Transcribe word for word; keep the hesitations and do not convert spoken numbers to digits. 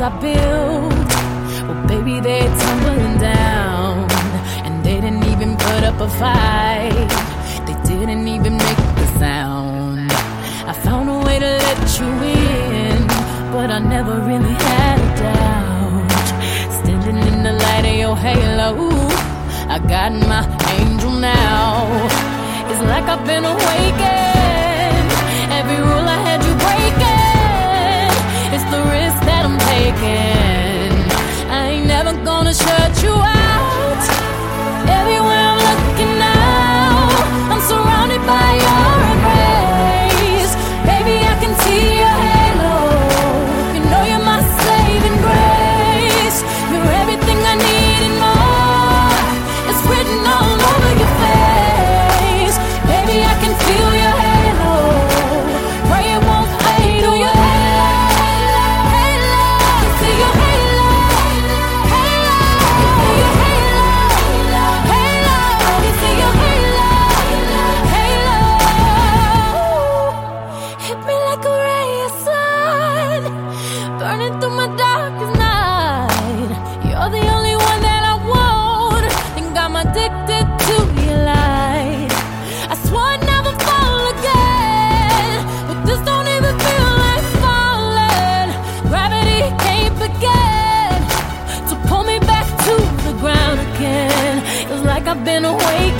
I built, well, baby, they're tumbling down. And they didn't even put up a fight. They didn't even make the sound. I found a way to let you in, but I never really had a doubt. Standing in the light of your halo, I got my angel now. It's like I've been awakened. Every rule I had you breaking, it's the risk that I'm taking. I ain't never gonna shut you out. Everywhere I'm looking now, I'm surrounded by your embrace. Baby, I can see your halo. You know you're my saving grace. You're everything I need and more. It's written all over your face. Baby, I can feel your halo. Pray it won't fade. Oh, your halo, halo. I see your halo, halo. I see your halo, halo. I see your halo, halo. Hit me like a ray of sun, burning through my darkest night. You're the only one that I want. Think I'm addicted to your light. I swore I'd never fall again, but this don't even feel like falling. Gravity can't begin to pull me back to the ground again. It's like I've been awake.